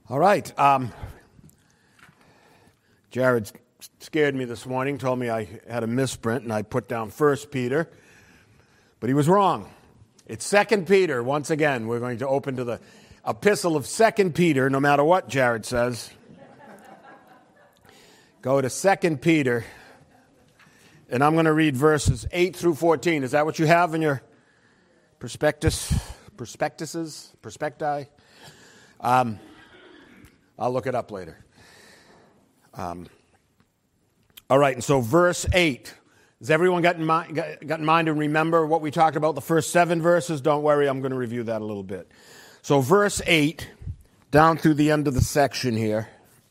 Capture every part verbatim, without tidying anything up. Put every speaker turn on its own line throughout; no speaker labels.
All right. Um, Jared scared me this morning, told me I had a misprint, and I put down First Peter, but he was wrong. It's Second Peter. Once again, we're going to open to the epistle of Second Peter, no matter what Jared says. Go to Second Peter, and I'm going to read verses eight through fourteen. Is that what you have in your prospectus, prospectuses, prospecti? Um, I'll look it up later. Um, all right, and so verse eight. Has everyone got in, mind, got, got in mind and remember what we talked about the first seven verses? Don't worry, I'm going to review that a little bit. So verse eight, down through the end of the section here.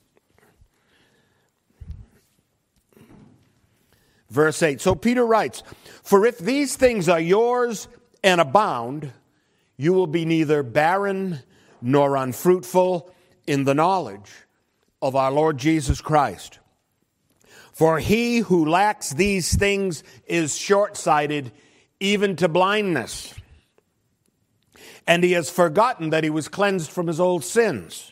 Verse eight. So Peter writes, "For if these things are yours and abound, you will be neither barren nor unfruitful in the knowledge of our Lord Jesus Christ. For he who lacks these things is short-sighted, even to blindness. And he has forgotten that he was cleansed from his old sins.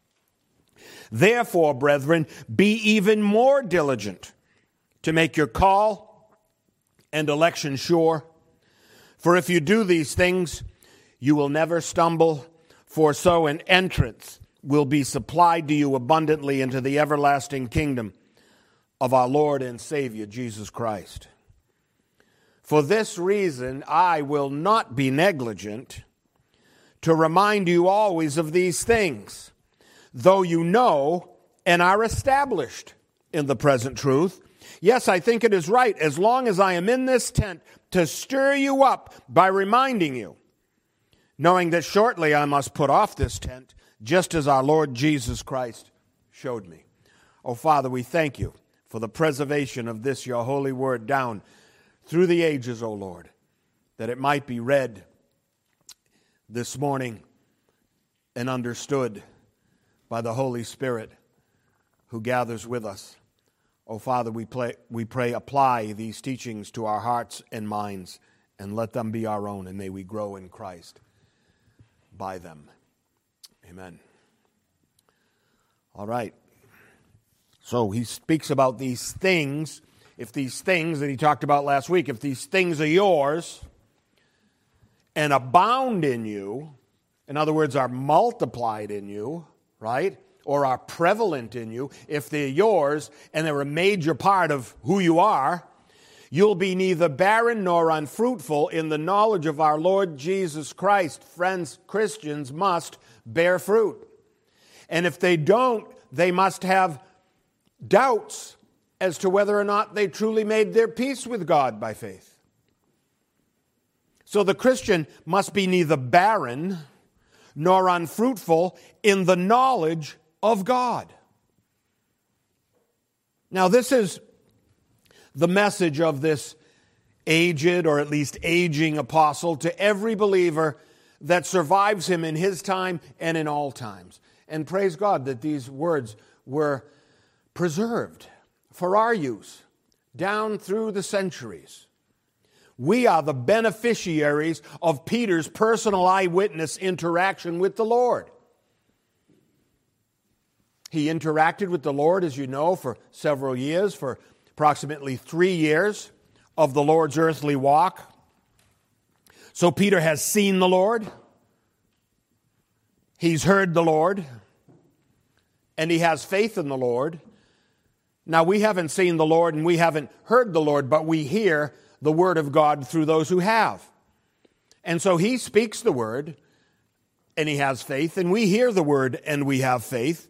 Therefore, brethren, be even more diligent to make your call and election sure. For if you do these things, you will never stumble, for so an entrance will be supplied to you abundantly into the everlasting kingdom of our Lord and Savior, Jesus Christ. For this reason, I will not be negligent to remind you always of these things, though you know and are established in the present truth. Yes, I think it is right, as long as I am in this tent, to stir you up by reminding you, knowing that shortly I must put off this tent, just as our Lord Jesus Christ showed me." Oh, Father, we thank you for the preservation of this, your holy word, down through the ages, O Lord, that it might be read this morning and understood by the Holy Spirit who gathers with us. Oh, Father, we, play, we pray, apply these teachings to our hearts and minds, and let them be our own, and may we grow in Christ by them. Amen. All right. So he speaks about these things. If these things that he talked about last week, if these things are yours and abound in you, in other words, are multiplied in you, right? Or are prevalent in you, if they're yours and they're a major part of who you are, you'll be neither barren nor unfruitful in the knowledge of our Lord Jesus Christ. Friends, Christians must bear fruit. And if they don't, they must have doubts as to whether or not they truly made their peace with God by faith. So the Christian must be neither barren nor unfruitful in the knowledge of God. Now, this is the message of this aged, or at least aging apostle, to every believer that survives him in his time and in all times. And praise God that these words were preserved for our use down through the centuries. We are the beneficiaries of Peter's personal eyewitness interaction with the Lord. He interacted with the Lord, as you know, for several years, for approximately three years of the Lord's earthly walk. So Peter has seen the Lord, he's heard the Lord, and he has faith in the Lord. Now, we haven't seen the Lord and we haven't heard the Lord, but we hear the word of God through those who have. And so he speaks the word, and he has faith, and we hear the word and we have faith.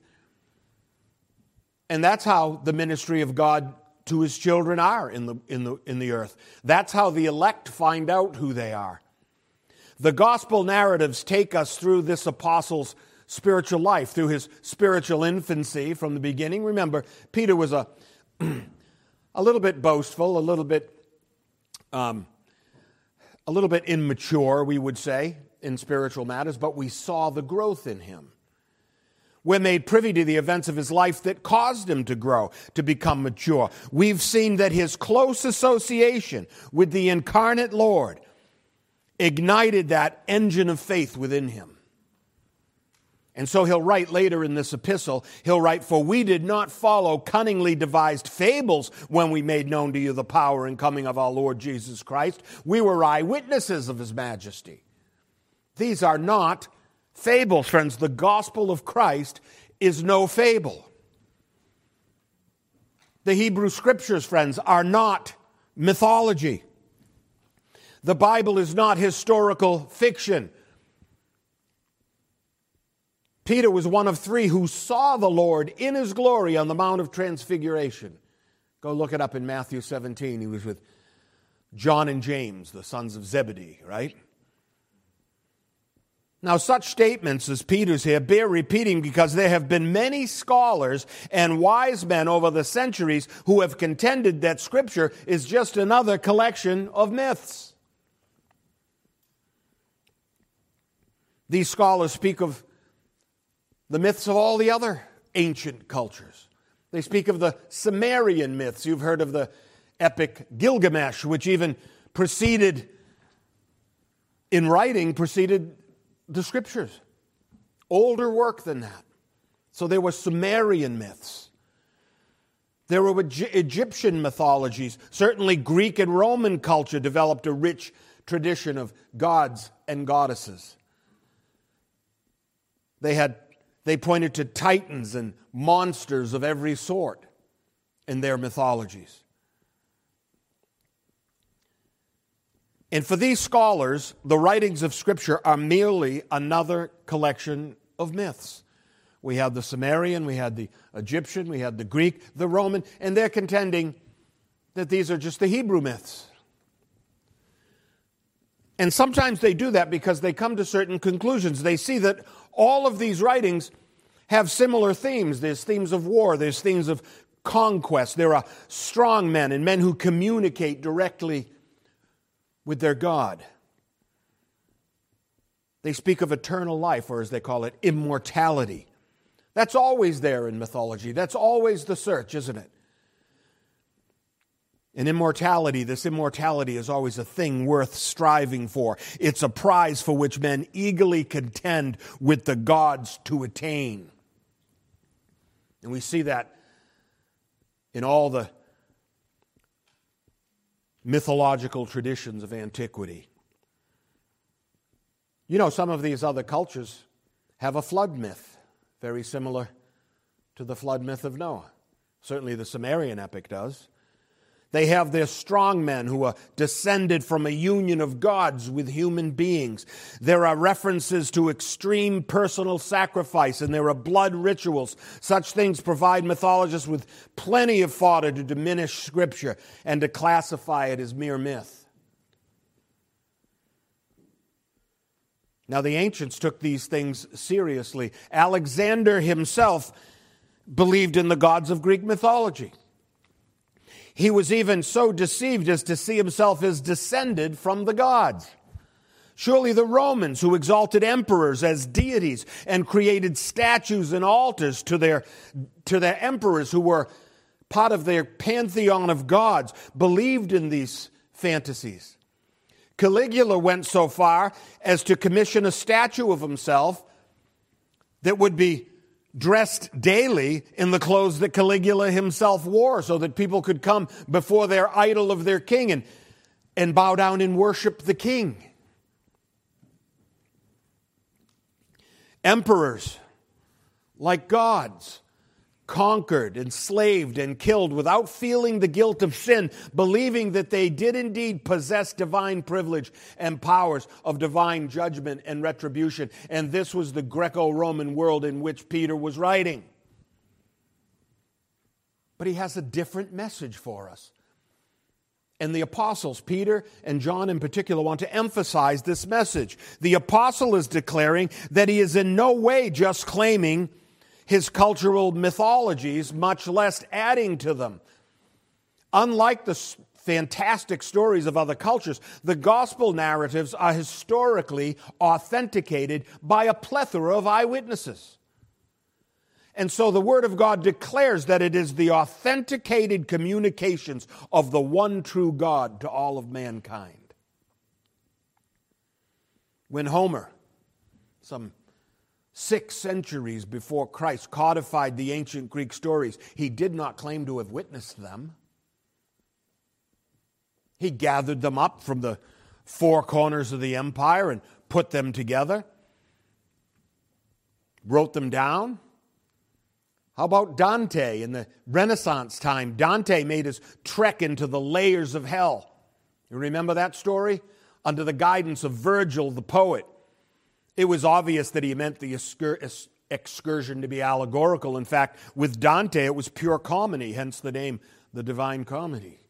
And that's how the ministry of God to his children are in the, in the, in the earth. That's how the elect find out who they are. The gospel narratives take us through this apostle's spiritual life, through his spiritual infancy from the beginning. Remember, Peter was a, a little bit boastful, a little bit, um, a little bit immature, we would say, in spiritual matters, but we saw the growth in him. We're made privy to the events of his life that caused him to grow, to become mature. We've seen that his close association with the incarnate Lord ignited that engine of faith within him. And so he'll write later in this epistle, he'll write, "For we did not follow cunningly devised fables when we made known to you the power and coming of our Lord Jesus Christ. We were eyewitnesses of his majesty." These are not fables, friends. The gospel of Christ is no fable. The Hebrew Scriptures, friends, are not mythology. The Bible is not historical fiction. Peter was one of three who saw the Lord in his glory on the Mount of Transfiguration. Go look it up in Matthew seventeen. He was with John and James, the sons of Zebedee, right? Now, such statements as Peter's here bear repeating because there have been many scholars and wise men over the centuries who have contended that Scripture is just another collection of myths. These scholars speak of the myths of all the other ancient cultures. They speak of the Sumerian myths. You've heard of the epic Gilgamesh, which even preceded, in writing, preceded the Scriptures. Older work than that. So there were Sumerian myths. There were Egyptian mythologies. Certainly Greek and Roman culture developed a rich tradition of gods and goddesses. They had They pointed to titans and monsters of every sort in their mythologies. And for these scholars, the writings of Scripture are merely another collection of myths. We had the Sumerian, we had the Egyptian, we had the Greek, the Roman, and they're contending that these are just the Hebrew myths. And sometimes they do that because they come to certain conclusions. They see that all of these writings have similar themes. There's themes of war. There's themes of conquest. There are strong men and men who communicate directly with their God. They speak of eternal life, or as they call it, immortality. That's always there in mythology. That's always the search, isn't it? And immortality, this immortality is always a thing worth striving for. It's a prize for which men eagerly contend with the gods to attain. And we see that in all the mythological traditions of antiquity. You know, some of these other cultures have a flood myth, very similar to the flood myth of Noah. Certainly the Sumerian epic does. They have their strong men who are descended from a union of gods with human beings. There are references to extreme personal sacrifice, and there are blood rituals. Such things provide mythologists with plenty of fodder to diminish Scripture and to classify it as mere myth. Now, the ancients took these things seriously. Alexander himself believed in the gods of Greek mythology. He was even so deceived as to see himself as descended from the gods. Surely the Romans, who exalted emperors as deities and created statues and altars to their, to their emperors who were part of their pantheon of gods, believed in these fantasies. Caligula went so far as to commission a statue of himself that would be dressed daily in the clothes that Caligula himself wore, so that people could come before their idol of their king and, and bow down and worship the king. Emperors, like gods, conquered, enslaved, and killed without feeling the guilt of sin, believing that they did indeed possess divine privilege and powers of divine judgment and retribution. And this was the Greco-Roman world in which Peter was writing. But he has a different message for us. And the apostles, Peter and John in particular, want to emphasize this message. The apostle is declaring that he is in no way just claiming his cultural mythologies, much less adding to them. Unlike the fantastic stories of other cultures, the gospel narratives are historically authenticated by a plethora of eyewitnesses. And so the Word of God declares that it is the authenticated communications of the one true God to all of mankind. When Homer, some six centuries before Christ codified the ancient Greek stories, he did not claim to have witnessed them. He gathered them up from the four corners of the empire and put them together, wrote them down. How about Dante in the Renaissance time? Dante made his trek into the layers of hell. You remember that story? Under the guidance of Virgil, the poet. It was obvious that he meant the excursion to be allegorical. In fact, with Dante, it was pure comedy, hence the name, the Divine Comedy.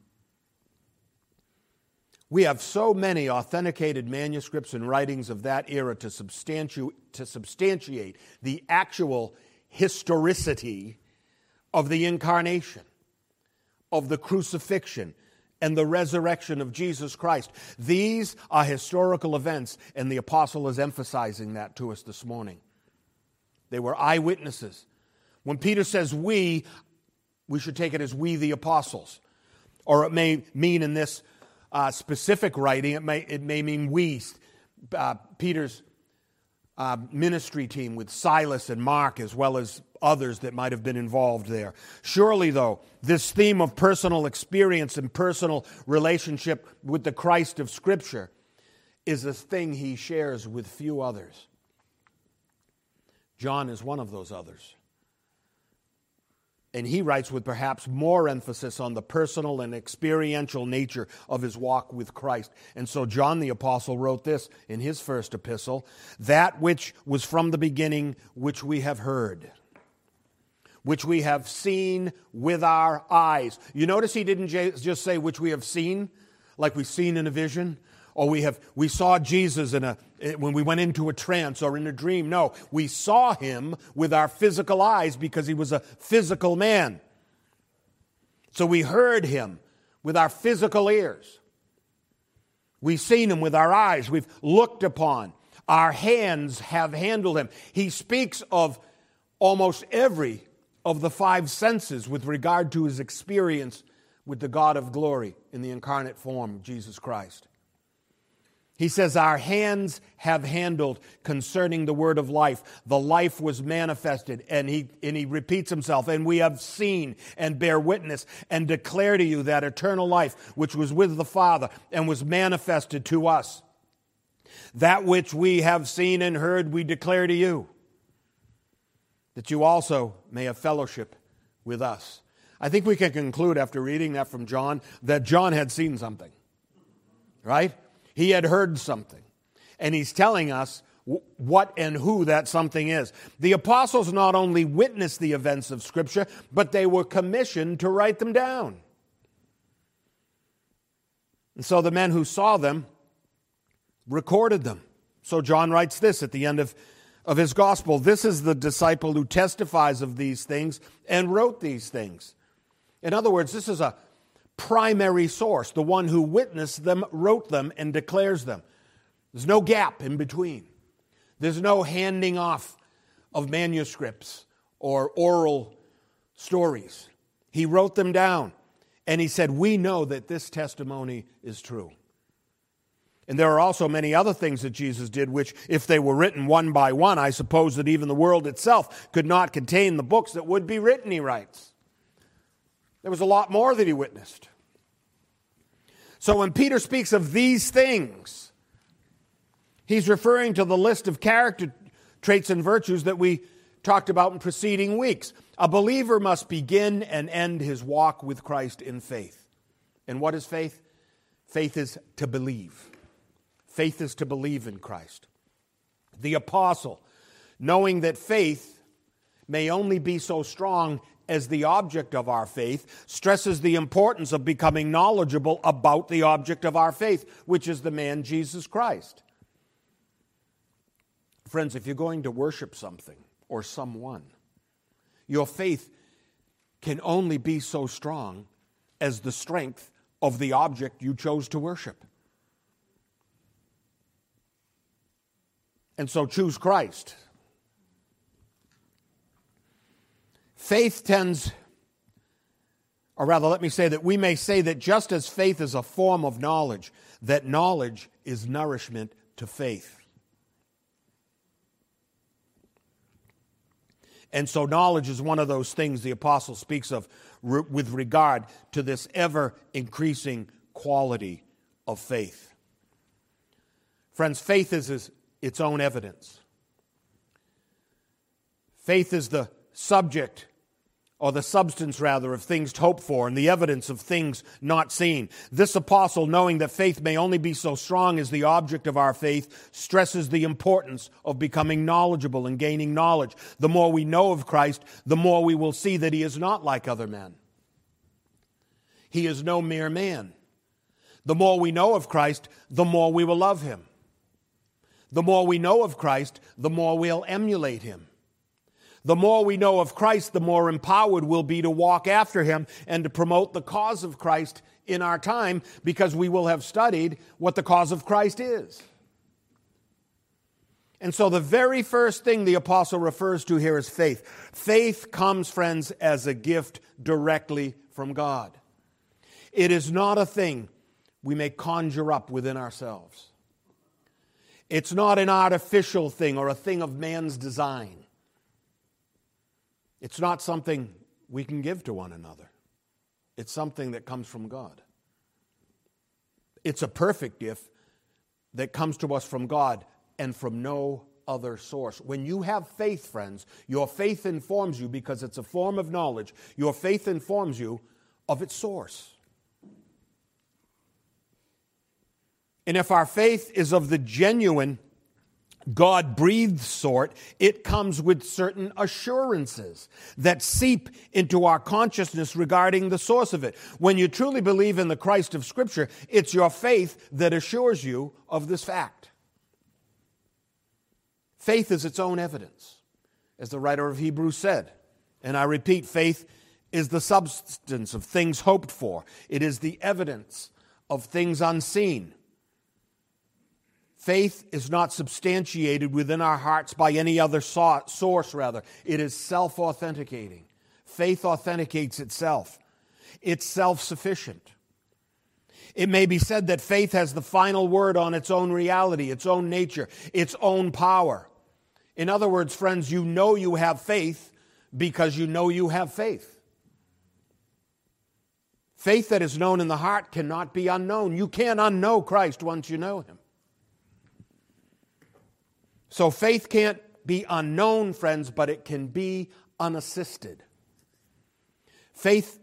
We have so many authenticated manuscripts and writings of that era to substantiate, to substantiate the actual historicity of the incarnation, of the crucifixion, and the resurrection of Jesus Christ. These are historical events, and the apostle is emphasizing that to us this morning. They were eyewitnesses. When Peter says we, we should take it as we the apostles. Or it may mean in this uh, specific writing, it may, it may mean we, uh, Peter's Uh, ministry team with Silas and Mark, as well as others that might have been involved there. Surely, though, this theme of personal experience and personal relationship with the Christ of Scripture is a thing he shares with few others. John is one of those others. And he writes with perhaps more emphasis on the personal and experiential nature of his walk with Christ. And so John the Apostle wrote this in his first epistle, "That which was from the beginning, which we have heard, which we have seen with our eyes." You notice he didn't just say which we have seen, like we've seen in a vision, or we have we saw Jesus in a when we went into a trance or in a dream. No, we saw him with our physical eyes because he was a physical man. So we heard him with our physical ears. We've seen him with our eyes. We've looked upon. Our hands have handled him. He speaks of almost every of the five senses with regard to his experience with the God of glory in the incarnate form, Jesus Christ. He says, our hands have handled concerning the word of life. The life was manifested. And he, and he repeats himself, and we have seen and bear witness and declare to you that eternal life which was with the Father and was manifested to us. That which we have seen and heard we declare to you, that you also may have fellowship with us. I think we can conclude after reading that from John that John had seen something, right? He had heard something, and he's telling us what and who that something is. The apostles not only witnessed the events of Scripture, but they were commissioned to write them down. And so the men who saw them recorded them. So John writes this at the end of, of his gospel. This is the disciple who testifies of these things and wrote these things. In other words, this is a primary source. The one who witnessed them, wrote them, and declares them. There's no gap in between. There's no handing off of manuscripts or oral stories. He wrote them down, and he said, we know that this testimony is true. And there are also many other things that Jesus did, which, if they were written one by one, I suppose that even the world itself could not contain the books that would be written, he writes. There was a lot more that he witnessed. So when Peter speaks of these things, he's referring to the list of character traits and virtues that we talked about in preceding weeks. A believer must begin and end his walk with Christ in faith. And what is faith? Faith is to believe. Faith is to believe in Christ. The apostle, knowing that faith may only be so strong as the object of our faith, stresses the importance of becoming knowledgeable about the object of our faith, which is the man Jesus Christ. Friends, if you're going to worship something or someone, your faith can only be so strong as the strength of the object you chose to worship. And so choose Christ. Faith tends, or rather let me say that we may say that just as faith is a form of knowledge, that knowledge is nourishment to faith. And so knowledge is one of those things the apostle speaks of re- with regard to this ever-increasing quality of faith. Friends, faith is, is its own evidence. Faith is the subject, or the substance, rather, of things hoped for and the evidence of things not seen. This apostle, knowing that faith may only be so strong as the object of our faith, stresses the importance of becoming knowledgeable and gaining knowledge. The more we know of Christ, the more we will see that he is not like other men. He is no mere man. The more we know of Christ, the more we will love him. The more we know of Christ, the more we'll emulate him. The more we know of Christ, the more empowered we'll be to walk after him and to promote the cause of Christ in our time, because we will have studied what the cause of Christ is. And so the very first thing the apostle refers to here is faith. Faith comes, friends, as a gift directly from God. It is not a thing we may conjure up within ourselves. It's not an artificial thing or a thing of man's design. It's not something we can give to one another. It's something that comes from God. It's a perfect gift that comes to us from God and from no other source. When you have faith, friends, your faith informs you because it's a form of knowledge. Your faith informs you of its source. And if our faith is of the genuine, God-breathed sort, it comes with certain assurances that seep into our consciousness regarding the source of it. When you truly believe in the Christ of Scripture, it's your faith that assures you of this fact. Faith is its own evidence, as the writer of Hebrews said. And I repeat, faith is the substance of things hoped for. It is the evidence of things unseen. Faith is not substantiated within our hearts by any other source, rather. It is self-authenticating. Faith authenticates itself. It's self-sufficient. It may be said that faith has the final word on its own reality, its own nature, its own power. In other words, friends, you know you have faith because you know you have faith. Faith that is known in the heart cannot be unknown. You can't unknow Christ once you know him. So faith can't be unknown, friends, but it can be unassisted. Faith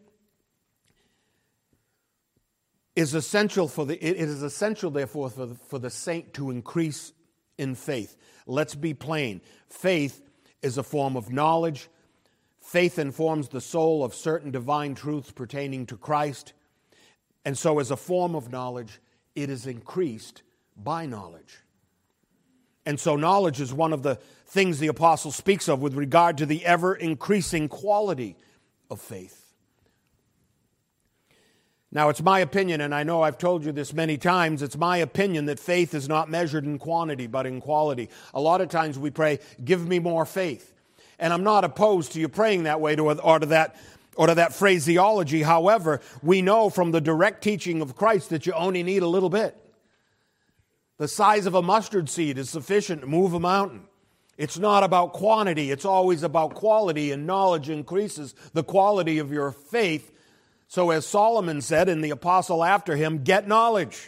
is essential for the it is essential, therefore, for the, for the saint to increase in faith. Let's be plain. Faith is a form of knowledge. Faith informs the soul of certain divine truths pertaining to Christ. And so as a form of knowledge, it is increased by knowledge. And so knowledge is one of the things the apostle speaks of with regard to the ever-increasing quality of faith. Now, it's my opinion, and I know I've told you this many times, it's my opinion that faith is not measured in quantity, but in quality. A lot of times we pray, give me more faith. And I'm not opposed to you praying that way to, or to that, or to that phraseology. However, we know from the direct teaching of Christ that you only need a little bit. The size of a mustard seed is sufficient to move a mountain. It's not about quantity. It's always about quality, and knowledge increases the quality of your faith. So as Solomon said, and the apostle after him, get knowledge.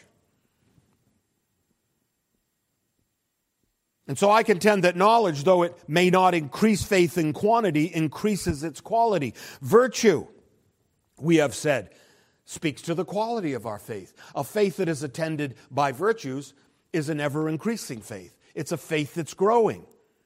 And so I contend that knowledge, though it may not increase faith in quantity, increases its quality. Virtue, we have said, speaks to the quality of our faith. A faith that is attended by virtues is an ever-increasing faith. It's a faith that's growing.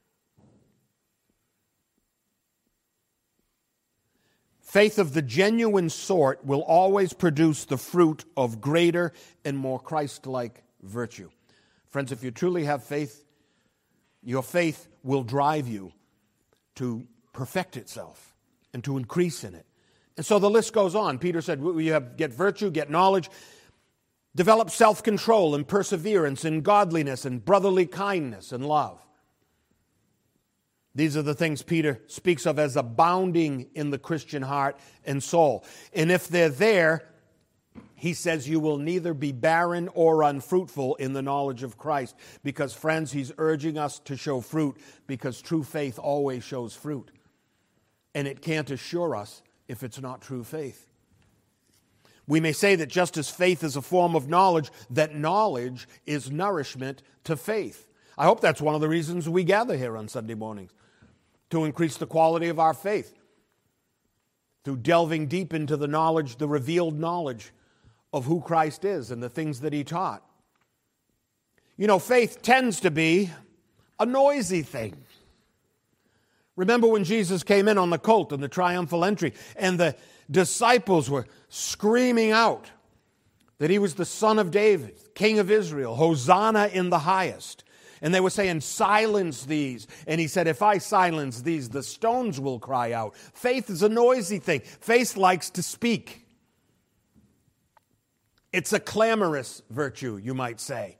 Faith of the genuine sort will always produce the fruit of greater and more Christ-like virtue. Friends, if you truly have faith, your faith will drive you to perfect itself and to increase in it. And so the list goes on. Peter said, we have get virtue, get knowledge, develop self-control and perseverance and godliness and brotherly kindness and love. These are the things Peter speaks of as abounding in the Christian heart and soul. And if they're there, he says you will neither be barren or unfruitful in the knowledge of Christ. Because, friends, he's urging us to show fruit, because true faith always shows fruit. and it can't assure us if it's not true faith. We may say that just as faith is a form of knowledge, that knowledge is nourishment to faith. I hope that's one of the reasons we gather here on Sunday mornings, to increase the quality of our faith, through delving deep into the knowledge, the revealed knowledge of who Christ is and the things that he taught. You know, faith tends to be a noisy thing. Remember when Jesus came in on the colt and the triumphal entry, and the disciples were screaming out that he was the Son of David, King of Israel, Hosanna in the highest. And they were saying, silence these. And he said, if I silence these, the stones will cry out. Faith is a noisy thing. Faith likes to speak. It's a clamorous virtue, you might say.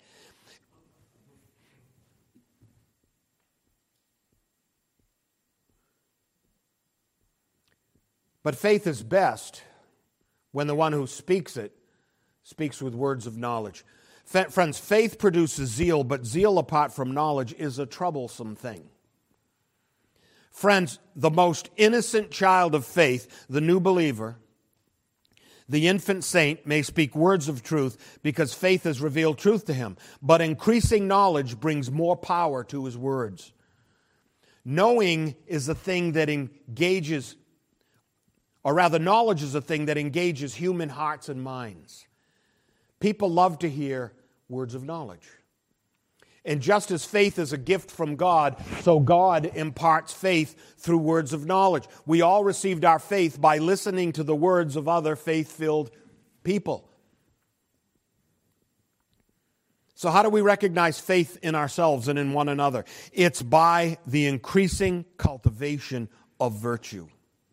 But faith is best when the one who speaks it speaks with words of knowledge. Friends, faith produces zeal, but zeal apart from knowledge is a troublesome thing. Friends, the most innocent child of faith, the new believer, the infant saint, may speak words of truth because faith has revealed truth to him, but increasing knowledge brings more power to his words. Knowing is a thing that engages, or rather, knowledge is a thing that engages human hearts and minds. People love to hear words of knowledge. And just as faith is a gift from God, so God imparts faith through words of knowledge. We all received our faith by listening to the words of other faith-filled people. So how do we recognize faith in ourselves and in one another? It's by the increasing cultivation of virtue.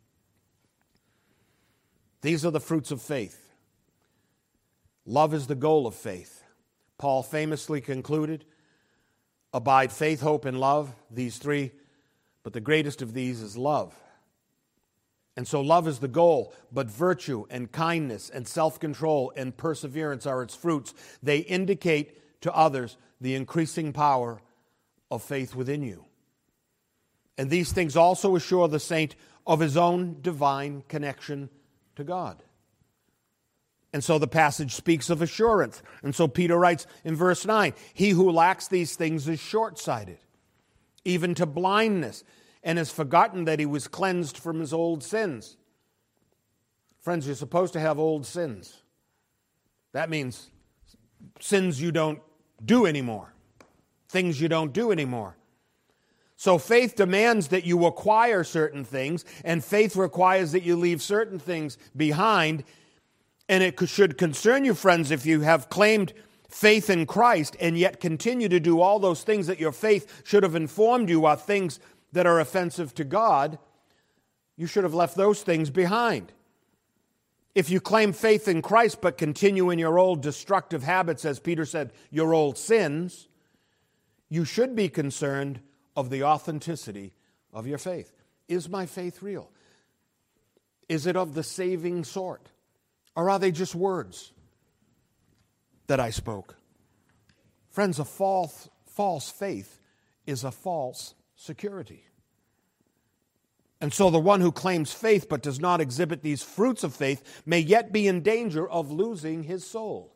These are the fruits of faith. Love is the goal of faith. Paul famously concluded, abide faith, hope, and love, these three, but the greatest of these is love. And so love is the goal, but virtue and kindness and self-control and perseverance are its fruits. They indicate to others the increasing power of faith within you. And these things also assure the saint of his own divine connection to God. And so the passage speaks of assurance. And so Peter writes in verse nine, he who lacks these things is short-sighted, even to blindness, and has forgotten that he was cleansed from his old sins. Friends, you're supposed to have old sins. That means sins you don't do anymore, things you don't do anymore. So faith demands that you acquire certain things, and faith requires that you leave certain things behind. And it should concern you, friends, if you have claimed faith in Christ and yet continue to do all those things that your faith should have informed you are things that are offensive to God. You should have left those things behind. If you claim faith in Christ but continue in your old destructive habits, as Peter said, your old sins, you should be concerned of the authenticity of your faith. Is my faith real? Is it of the saving sort? Or are they just words that I spoke? Friends, a false, false faith is a false security. And so the one who claims faith but does not exhibit these fruits of faith may yet be in danger of losing his soul.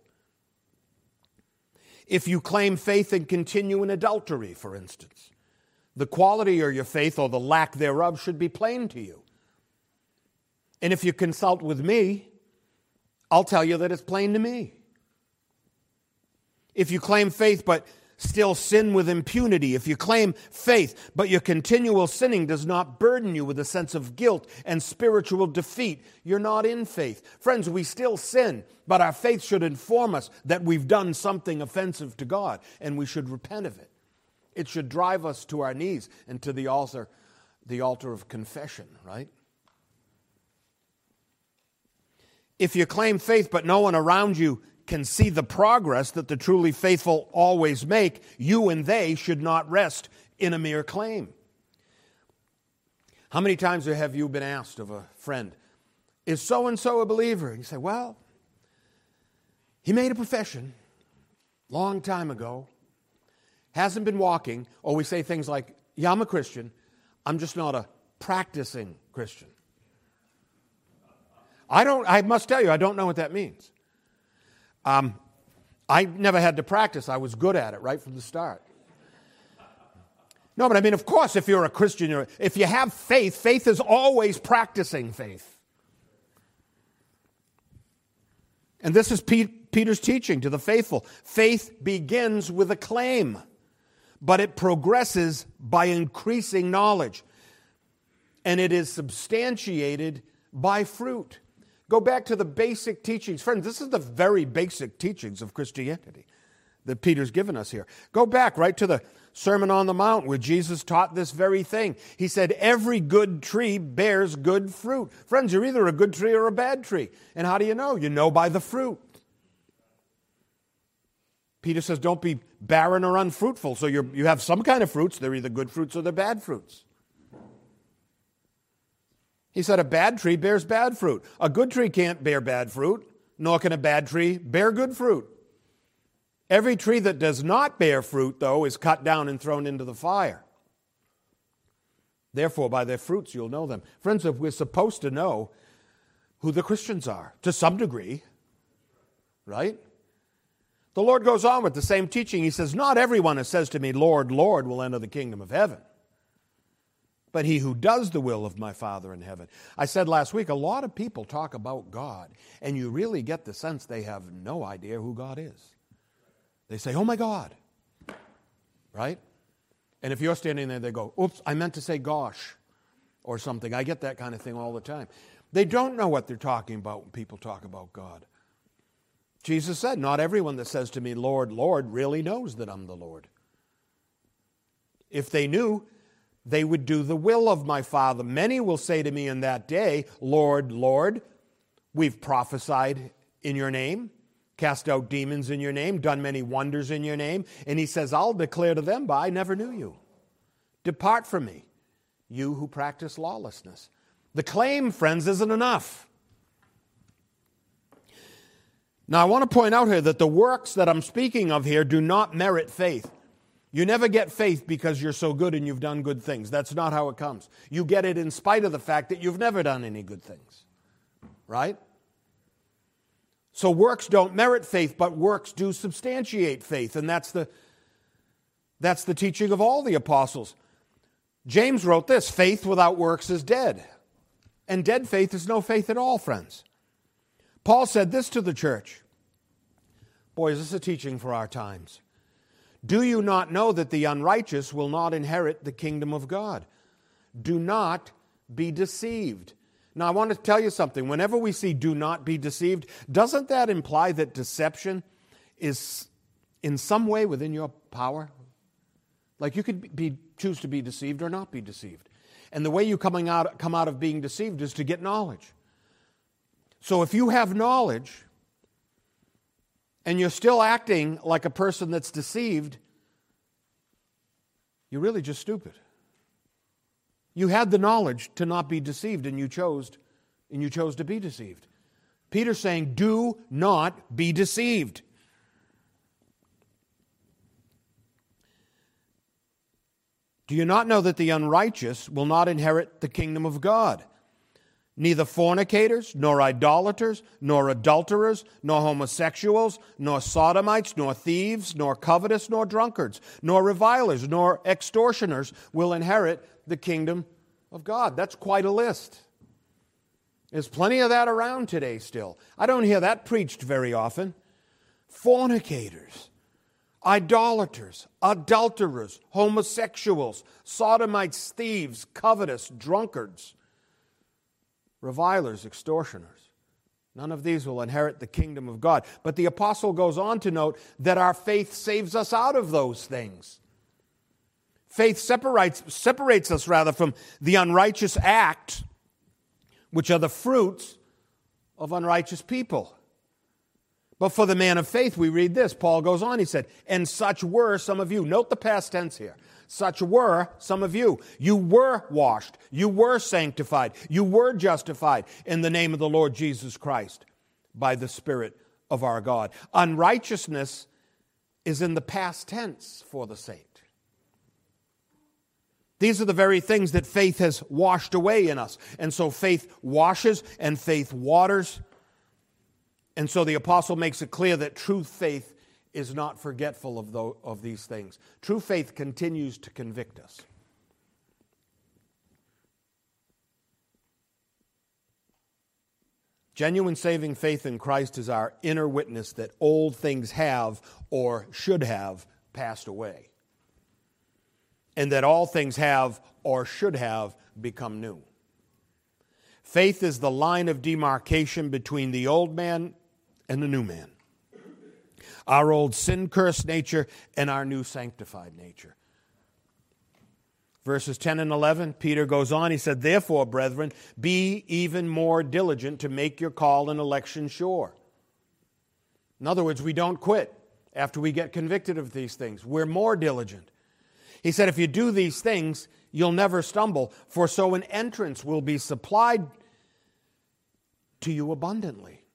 If you claim faith and continue in adultery, for instance, the quality of your faith or the lack thereof should be plain to you. And if you consult with me, I'll tell you that it's plain to me. If you claim faith but still sin with impunity, if you claim faith but your continual sinning does not burden you with a sense of guilt and spiritual defeat, you're not in faith. Friends, we still sin, but our faith should inform us that we've done something offensive to God and we should repent of it. It should drive us to our knees and to the altar, the altar of confession, right? If you claim faith but no one around you can see the progress that the truly faithful always make, you and they should not rest in a mere claim. How many times have you been asked of a friend, is so-and-so a believer? And you say, well, he made a profession long time ago, hasn't been walking, or we say things like, yeah, I'm a Christian, I'm just not a practicing Christian. I don't, I must tell you, I don't know what that means. Um, I never had to practice. I was good at it right from the start. No, but I mean, of course, if you're a Christian, you're, if you have faith, faith is always practicing faith. And this is Pete, Peter's teaching to the faithful. Faith begins with a claim, but it progresses by increasing knowledge. And it is substantiated by fruit. Go back to the basic teachings. Friends, this is the very basic teachings of Christianity that Peter's given us here. Go back right to the Sermon on the Mount where Jesus taught this very thing. He said, every good tree bears good fruit. Friends, you're either a good tree or a bad tree. And how do you know? You know by the fruit. Peter says, don't be barren or unfruitful. So you're, you have some kind of fruits. They're either good fruits or they're bad fruits. He said, a bad tree bears bad fruit. A good tree can't bear bad fruit, nor can a bad tree bear good fruit. Every tree that does not bear fruit, though, is cut down and thrown into the fire. Therefore, by their fruits you'll know them. Friends, we're supposed to know who the Christians are, to some degree, right? The Lord goes on with the same teaching. He says, not everyone who says to me, Lord, Lord, will enter the kingdom of heaven, but he who does the will of my Father in heaven. I said last week, a lot of people talk about God, and you really get the sense they have no idea who God is. They say, oh my God, right? And if you're standing there, they go, oops, I meant to say gosh, or something. I get that kind of thing all the time. They don't know what they're talking about when people talk about God. Jesus said, not everyone that says to me, Lord, Lord, really knows that I'm the Lord. If they knew, they would do the will of my Father. Many will say to me in that day, Lord, Lord, we've prophesied in your name, cast out demons in your name, done many wonders in your name. And he says, I'll declare to them, but I never knew you. Depart from me, you who practice lawlessness. The claim, friends, isn't enough. Now, I want to point out here that the works that I'm speaking of here do not merit faith. You never get faith because you're so good and you've done good things. That's not how it comes. You get it in spite of the fact that you've never done any good things. Right? So works don't merit faith, but works do substantiate faith. And that's the, that's the teaching of all the apostles. James wrote this, faith without works is dead. And dead faith is no faith at all, friends. Paul said this to the church. Boy, is this a teaching for our times. Do you not know that the unrighteous will not inherit the kingdom of God? Do not be deceived. Now, I want to tell you something. Whenever we see do not be deceived, doesn't that imply that deception is in some way within your power? Like you could be, choose to be deceived or not be deceived. And the way you coming out, come out of being deceived is to get knowledge. So if you have knowledge and you're still acting like a person that's deceived, you're really just stupid. You had the knowledge to not be deceived, and you chose, and you chose to be deceived. Peter's saying, do not be deceived. Do you not know that the unrighteous will not inherit the kingdom of God? Neither fornicators, nor idolaters, nor adulterers, nor homosexuals, nor sodomites, nor thieves, nor covetous, nor drunkards, nor revilers, nor extortioners will inherit the kingdom of God. That's quite a list. There's plenty of that around today still. I don't hear that preached very often. Fornicators, idolaters, adulterers, homosexuals, sodomites, thieves, covetous, drunkards, revilers, extortioners. None of these will inherit the kingdom of God. But the apostle goes on to note that our faith saves us out of those things. Faith separates, separates us rather from the unrighteous act, which are the fruits of unrighteous people. But for the man of faith, we read this. Paul goes on, he said, and such were some of you. Note the past tense here. Such were some of you. You were washed. You were sanctified. You were justified in the name of the Lord Jesus Christ by the Spirit of our God. Unrighteousness is in the past tense for the saint. These are the very things that faith has washed away in us. And so faith washes and faith waters. And so the apostle makes it clear that true faith is not forgetful of, the, of these things. True faith continues to convict us. Genuine saving faith in Christ is our inner witness that old things have or should have passed away, and that all things have or should have become new. Faith is the line of demarcation between the old man and the new man, our old sin-cursed nature and our new sanctified nature. Verses ten and eleven, Peter goes on, he said, "Therefore, brethren, be even more diligent to make your call and election sure." In other words, we don't quit after we get convicted of these things. We're more diligent. He said, if you do these things, you'll never stumble, for so an entrance will be supplied to you abundantly.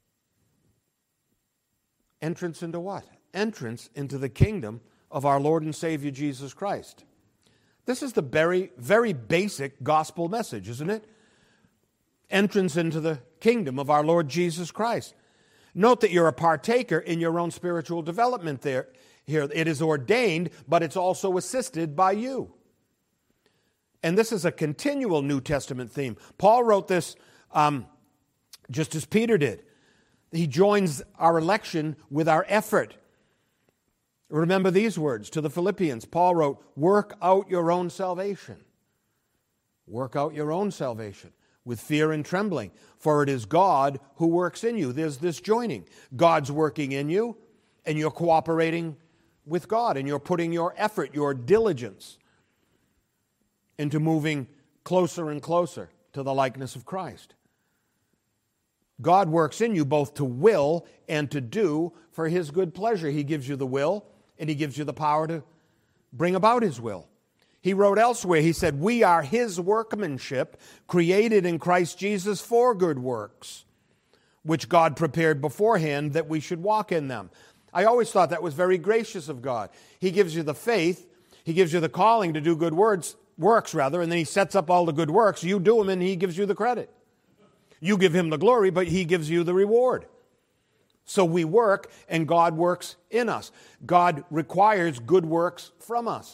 Entrance into what? Entrance into the kingdom of our Lord and Savior Jesus Christ. This is the very, very basic gospel message, isn't it? Entrance into the kingdom of our Lord Jesus Christ. Note that you're a partaker in your own spiritual development there. Here, it is ordained, but it's also assisted by you. And this is a continual New Testament theme. Paul wrote this um, just as Peter did. He joins our election with our effort. Remember these words to the Philippians. Paul wrote, work out your own salvation. Work out your own salvation with fear and trembling, for it is God who works in you. There's this joining. God's working in you, and you're cooperating with God, and you're putting your effort, your diligence into moving closer and closer to the likeness of Christ. God works in you both to will and to do for His good pleasure. He gives you the will, and He gives you the power to bring about His will. He wrote elsewhere, he said, we are His workmanship, created in Christ Jesus for good works, which God prepared beforehand that we should walk in them. I always thought that was very gracious of God. He gives you the faith, He gives you the calling to do good words, works, rather, and then He sets up all the good works. You do them, and He gives you the credit. You give Him the glory, but He gives you the reward. So we work, and God works in us. God requires good works from us.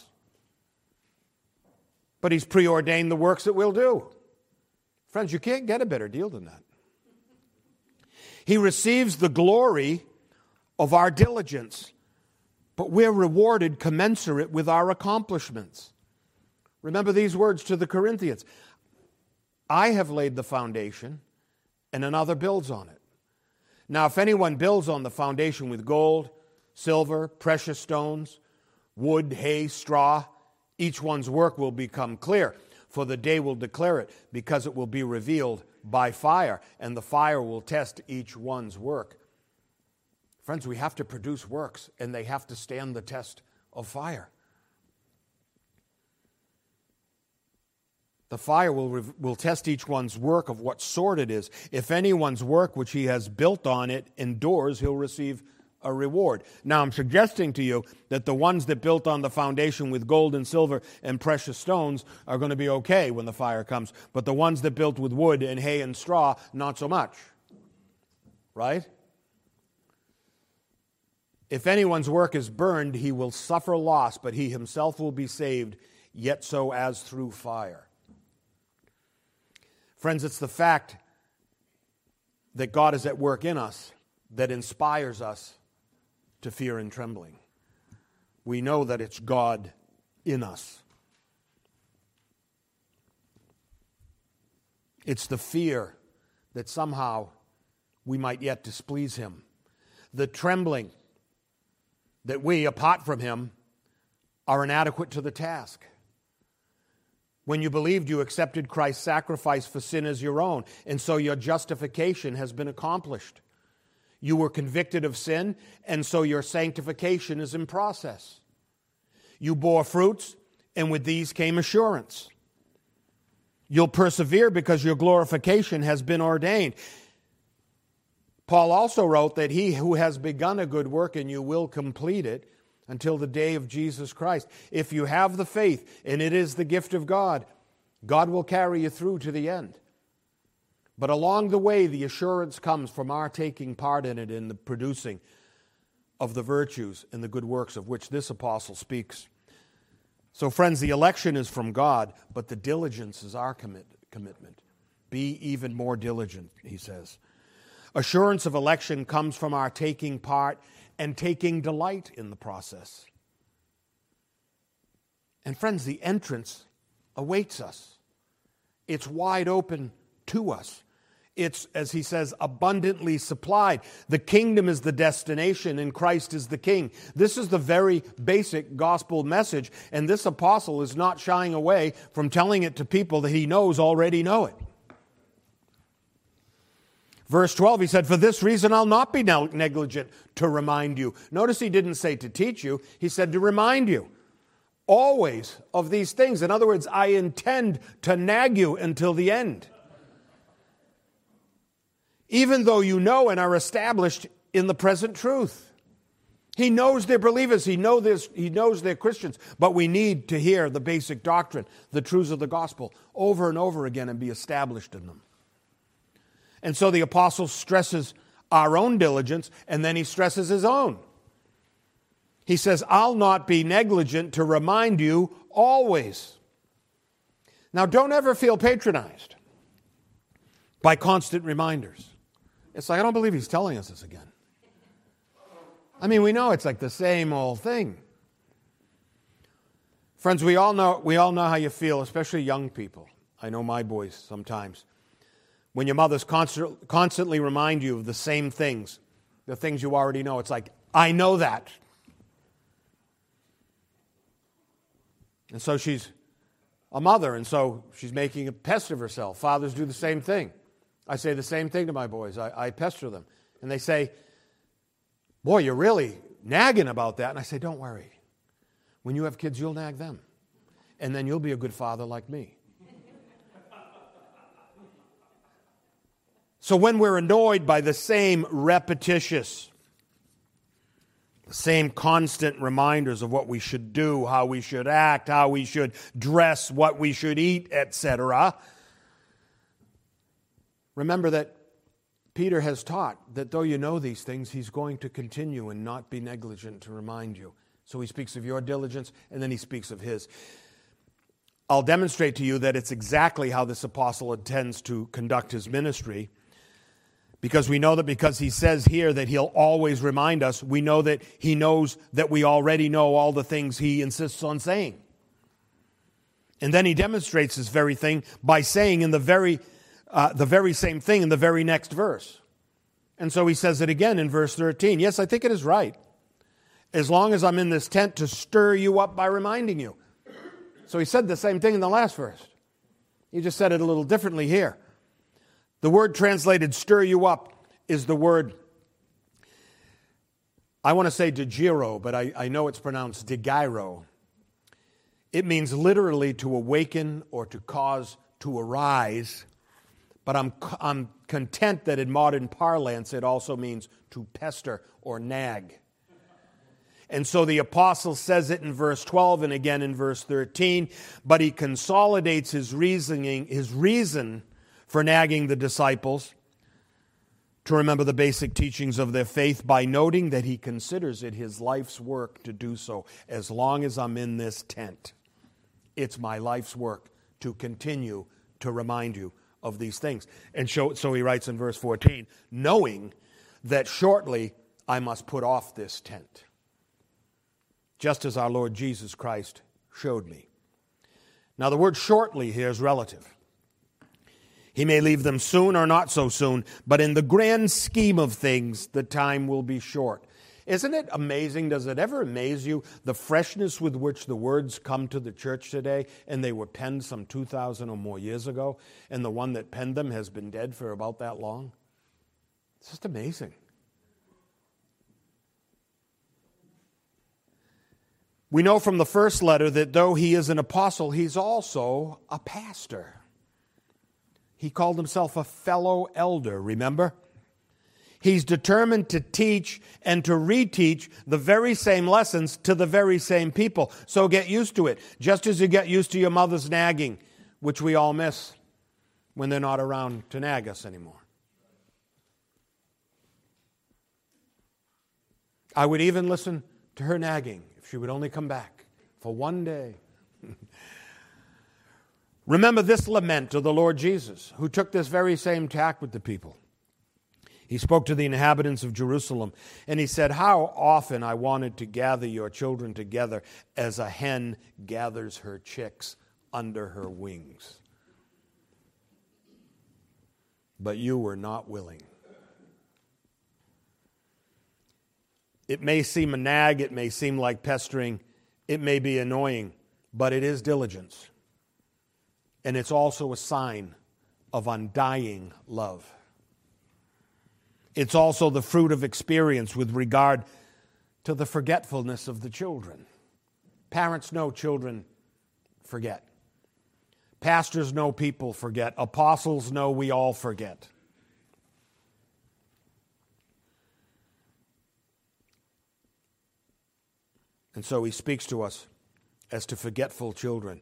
But He's preordained the works that we'll do. Friends, you can't get a better deal than that. He receives the glory of our diligence, but we're rewarded commensurate with our accomplishments. Remember these words to the Corinthians. I have laid the foundation, and another builds on it. Now, if anyone builds on the foundation with gold, silver, precious stones, wood, hay, straw, each one's work will become clear, for the day will declare it, because it will be revealed by fire, and the fire will test each one's work. Friends, we have to produce works, and they have to stand the test of fire. The fire will, will test each one's work of what sort it is. If anyone's work which he has built on it endures, he'll receive a reward. Now, I'm suggesting to you that the ones that built on the foundation with gold and silver and precious stones are going to be okay when the fire comes. But the ones that built with wood and hay and straw, not so much. Right? If anyone's work is burned, he will suffer loss, but he himself will be saved, yet so as through fire. Friends, it's the fact that God is at work in us that inspires us to fear and trembling. We know that it's God in us. It's the fear that somehow we might yet displease Him. The trembling that we, apart from Him, are inadequate to the task. When you believed, you accepted Christ's sacrifice for sin as your own, and so your justification has been accomplished. You were convicted of sin, and so your sanctification is in process. You bore fruits, and with these came assurance. You'll persevere because your glorification has been ordained. Paul also wrote that he who has begun a good work in you will complete it until the day of Jesus Christ. If you have the faith, and it is the gift of God, God will carry you through to the end. But along the way, the assurance comes from our taking part in it, in the producing of the virtues and the good works of which this apostle speaks. So friends, the election is from God, but the diligence is our commit, commitment. Be even more diligent, he says. Assurance of election comes from our taking part and taking delight in the process. And friends, the entrance awaits us. It's wide open to us. It's, as he says, abundantly supplied. The kingdom is the destination and Christ is the king. This is the very basic gospel message, and this apostle is not shying away from telling it to people that he knows already know it. Verse twelve, he said, "For this reason I'll not be negligent to remind you." Notice he didn't say to teach you, he said to remind you always of these things. In other words, I intend to nag you until the end. Even though you know and are established in the present truth. He knows they're believers. He, know this, he knows they're Christians. But we need to hear the basic doctrine, the truths of the gospel, over and over again and be established in them. And so the apostle stresses our own diligence, and then he stresses his own. He says, I'll not be negligent to remind you always. Now, don't ever feel patronized by constant reminders. It's like, I don't believe he's telling us this again. I mean, we know it's like the same old thing. Friends, we all know we all know how you feel, especially young people. I know my boys sometimes. When your mothers constant, constantly remind you of the same things, the things you already know. It's like, I know that. And so she's a mother, and so she's making a pest of herself. Fathers do the same thing. I say the same thing to my boys. I, I pester them. And they say, boy, you're really nagging about that. And I say, don't worry. When you have kids, you'll nag them. And then you'll be a good father like me. So when we're annoyed by the same repetitious, the same constant reminders of what we should do, how we should act, how we should dress, what we should eat, et cetera, remember that Peter has taught that though you know these things, he's going to continue and not be negligent to remind you. So he speaks of your diligence, and then he speaks of his. I'll demonstrate to you that it's exactly how this apostle intends to conduct his ministry, because we know that because he says here that he'll always remind us, we know that he knows that we already know all the things he insists on saying. And then he demonstrates this very thing by saying in the very Uh, the very same thing in the very next verse. And so he says it again in verse thirteen. Yes, I think it is right, as long as I'm in this tent, to stir you up by reminding you. So he said the same thing in the last verse. He just said it a little differently here. The word translated stir you up is the word, I want to say digiro, but I, I know it's pronounced digyro. It means literally to awaken or to cause to arise. But I'm I'm content that in modern parlance it also means to pester or nag. And so the apostle says it in verse twelve and again in verse thirteen, but he consolidates his reasoning, his reason for nagging the disciples to remember the basic teachings of their faith by noting that he considers it his life's work to do so. As long as I'm in this tent, it's my life's work to continue to remind you of these things. And so, so he writes in verse fourteen, knowing that shortly I must put off this tent, just as our Lord Jesus Christ showed me. Now the word shortly here is relative. He may leave them soon or not so soon, but in the grand scheme of things, the time will be short. Isn't it amazing? Does it ever amaze you the freshness with which the words come to the church today, and they were penned some two thousand or more years ago, and the one that penned them has been dead for about that long? It's just amazing. We know from the first letter that though he is an apostle, he's also a pastor. He called himself a fellow elder, remember? He's determined to teach and to reteach the very same lessons to the very same people. So get used to it, just as you get used to your mother's nagging, which we all miss when they're not around to nag us anymore. I would even listen to her nagging if she would only come back for one day. Remember this lament of the Lord Jesus, who took this very same tack with the people. He spoke to the inhabitants of Jerusalem, and he said, "How often I wanted to gather your children together as a hen gathers her chicks under her wings. But you were not willing." It may seem a nag, it may seem like pestering, it may be annoying, but it is diligence. And it's also a sign of undying love. It's also the fruit of experience with regard to the forgetfulness of the children. Parents know children forget. Pastors know people forget. Apostles know we all forget. And so he speaks to us as to forgetful children.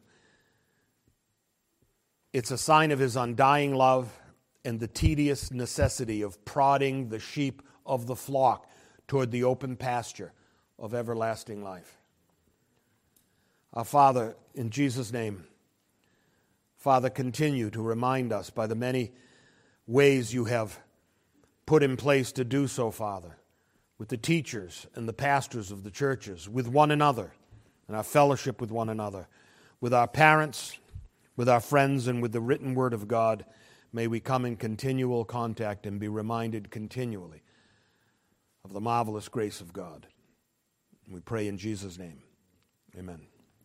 It's a sign of his undying love and the tedious necessity of prodding the sheep of the flock toward the open pasture of everlasting life. Our Father, in Jesus' name, Father, continue to remind us by the many ways you have put in place to do so, Father, with the teachers and the pastors of the churches, with one another, and our fellowship with one another, with our parents, with our friends, and with the written word of God. May we come in continual contact and be reminded continually of the marvelous grace of God. We pray in Jesus' name. Amen.